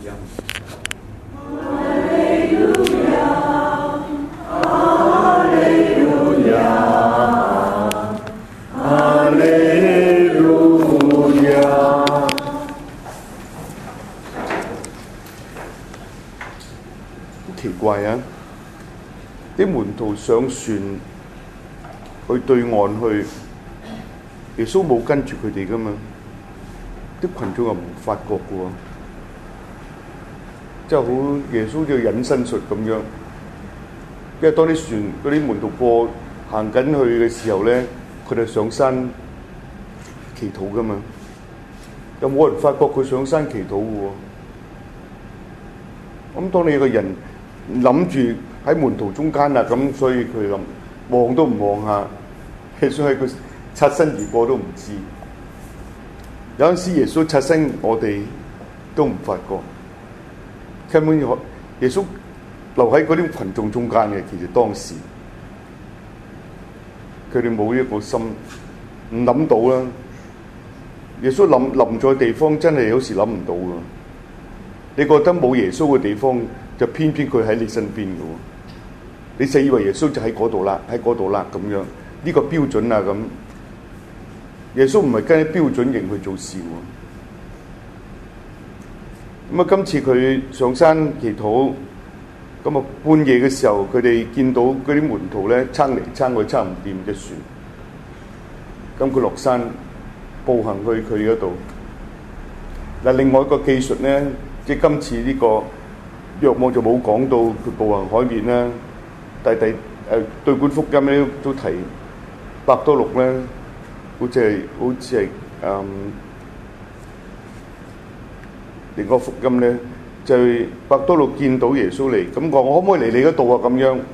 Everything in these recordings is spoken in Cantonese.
音。 奇怪啊！啲門徒上船去對岸去，耶穌冇跟住佢哋噶嘛？啲群眾又唔發覺嘅喎，即係好耶穌叫隱身術咁樣。因為當啲船嗰啲門徒過行緊去嘅時候咧，佢哋上山祈禱噶嘛，有冇人發覺佢上山祈禱嘅喎？咁當你有個人諗住喺門徒中間啊，咁所以佢諗望都唔望下，所以佢擦身而過都唔知。有陣時耶穌擦身，我哋都唔發覺。根本耶穌留喺嗰啲群眾中間嘅，其實當時佢哋冇一個心，唔諗到啦。耶穌臨在地方，真係有時諗唔到㗎。你覺得冇耶穌嘅地方，就偏偏佢喺你身邊嘅喎。你死以為耶穌就喺嗰度啦，喺嗰度啦咁樣，呢個標準啊咁。耶穌唔係跟標準型去做事喎。咁啊，今次佢上山祈禱，咁啊半夜嘅時候，佢哋見到嗰啲門徒咧撐嚟撐去撐唔掂隻船，咁佢落山步行去佢嗰度。嗱，另外一個技術咧，即係今次呢個若望就冇講到佢步行海面啦，但係對管福音咧都提伯多祿咧。好似係另一個福音咧，就係伯多祿見到耶穌嚟，咁講我可唔可以嚟你嗰度啊？咁樣，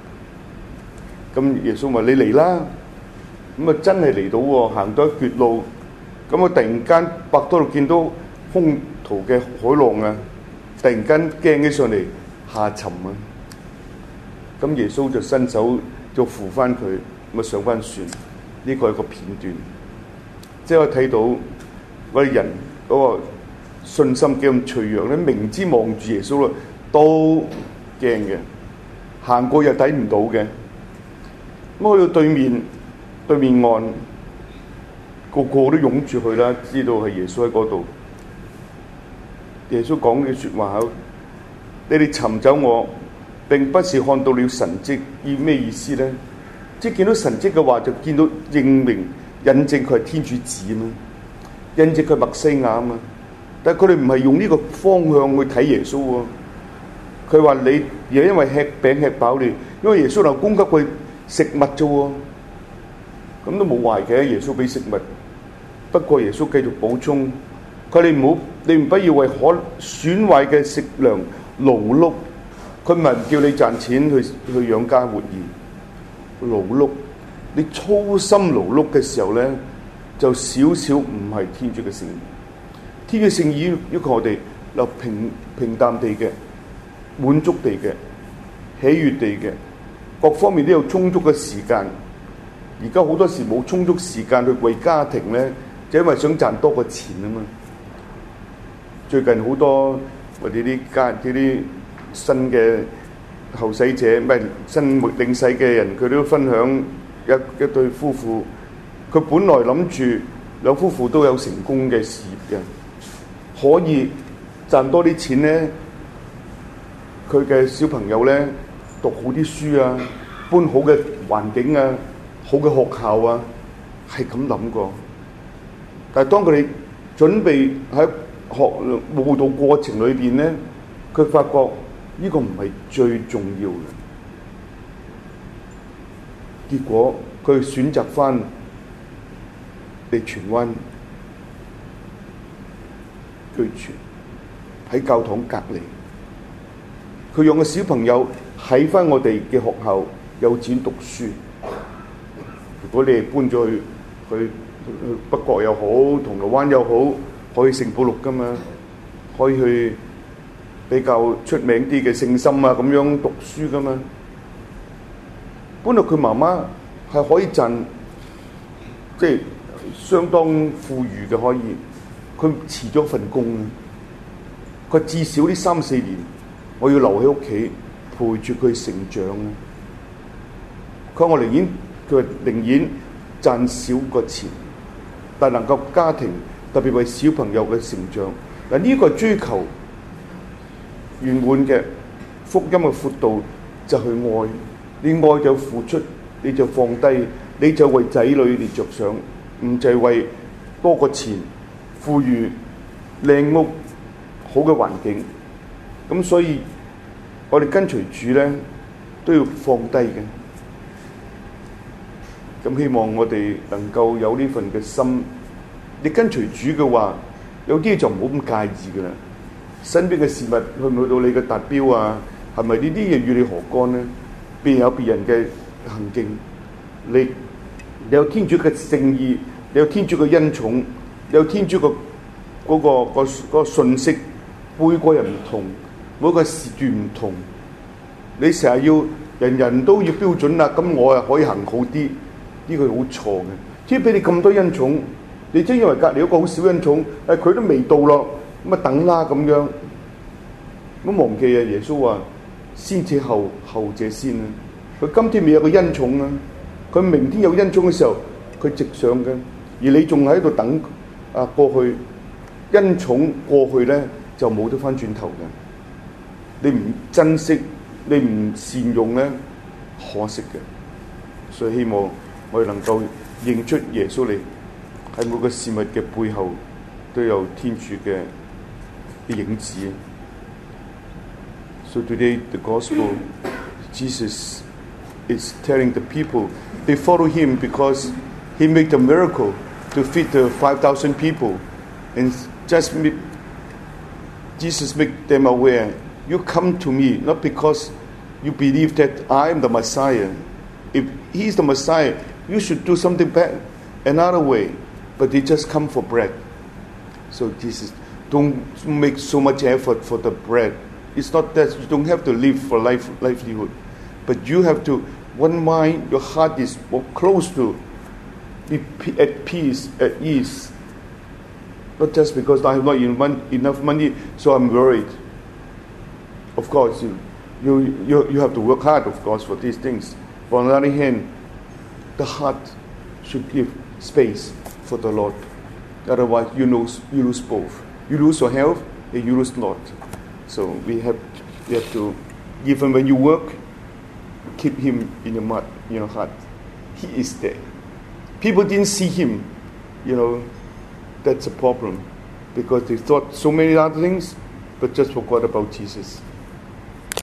咁耶穌話你嚟啦，咁啊真係嚟到喎，行到一段路，咁啊突然間伯多祿見到兇途嘅海浪啊，突然間驚起上嚟下沉啊，咁耶穌就伸手就扶翻佢，咁啊上翻船。呢個係個片段，即係我睇到嗰啲人嗰個信心幾咁脆弱咧，明知望住耶穌啦，都驚嘅，行過又睇唔到嘅。咁去到對面岸，個個都擁住佢啦，知道係耶穌喺嗰度。耶穌講嘅説話，你哋尋找我並不是看到了神蹟，意咩意思咧？即係見到神蹟嘅話，就見到認明印證佢係天主子啊嘛，印證佢係默西亞啊嘛。但係佢哋唔係用呢個方向去睇耶穌喎。佢話你而家因為吃餅吃飽了，因為耶穌能供給佢食物啫喎，咁都冇壞嘅。耶穌俾食物，不過耶穌繼續補充，佢哋你唔要為可損壞嘅食糧勞碌。佢唔係叫你賺錢去養家活兒。勞碌，你操心勞碌嘅時候咧，就少少唔係天主嘅聖意。天主嘅聖意要求我哋留平淡地嘅、滿足地嘅、喜悅地嘅，各方面都有充足嘅時間。而家好多時冇充足時間去為家庭咧，就因為想賺多個錢啊嘛。最近好多或者啲新嘅後世者，唔係新領洗嘅人，佢都分享一對夫婦，佢本來諗住兩夫婦都有成功嘅事業嘅，可以賺多啲錢咧，佢嘅小朋友咧讀好啲書啊，搬好嘅環境啊，好嘅學校啊，係咁諗過。但係當佢哋準備喺慕道過程裏邊咧，佢發覺呢個唔係最重要嘅，結果佢選擇翻嚟荃灣居住，喺教堂隔離。佢讓個小朋友喺翻我哋嘅學校幼稚園讀書。如果你係搬咗去北角又好，銅鑼灣又好，可以聖保祿噶嘛，可以去比較出名啲嘅聖心啊，咁樣讀書噶嘛。本來佢媽媽係可以賺，即係相當富裕嘅，可以佢辭咗份工， 佢至少呢3-4年，我要留喺屋企陪住佢成長啊！佢話我寧願賺少個錢，但能夠家庭特別為小朋友嘅成長。嗱，呢個追求圓滿嘅福音嘅闊度就係愛，你愛就付出，你就放低，你就為仔女嚟着想，唔就係為多個錢、富裕、靚屋、好嘅環境。咁所以我哋跟隨主咧都要放低嘅。咁希望我哋能夠有呢份嘅心。你跟隨主嘅話，有啲就唔好咁介意噶啦。身邊嘅事物去唔去到你嘅達標啊？係咪呢啲嘢與你何干呢？邊有別人嘅行徑？你有天主嘅聖意，你有天主嘅恩寵，你有天主嘅嗰個信息，每個人唔同，每個時段唔同。你成日要人人都要標準啦，咁我又可以行好啲，呢個係好錯嘅。即係俾你咁多恩寵，你真以為隔離有個好少恩寵，佢都未到咯，咁啊等啦咁樣。唔好忘記啊！耶穌話：先至後，後者先啊！佢今天未有個恩寵啊，佢明天有恩寵嘅時候，佢直上嘅，而你仲喺度等啊過去，恩寵過去咧就冇得翻轉頭嘅。你唔珍惜，你唔善用咧，可惜嘅。所以希望我哋能夠認出耶穌嚟，喺每個事物嘅背後都有天主嘅影子。So today the gospel, Jesus is telling the people they follow him because he made the miracle to feed the 5,000 people, and Jesus make them aware, you come to me not because you believe that I am the Messiah. If he is the Messiah, you should do something better, another way, but they just come for bread. So Jesus, don't make so much effort for the bread. It's not that you don't have to live for livelihood, but you have to, one mind, your heart is more close to be at peace, at ease. Not just because I have not enough money, so I'm worried. Of course, you have to work hard, of course, for these things. But on the other hand, the heart should give space for the Lord. Otherwise, you lose both. You lose your health, and you lose Lord. So we have to, even when you work, keep him in your heart. He is there. People didn't see him, that's a problem, because they thought so many other things, but just forgot about Jesus.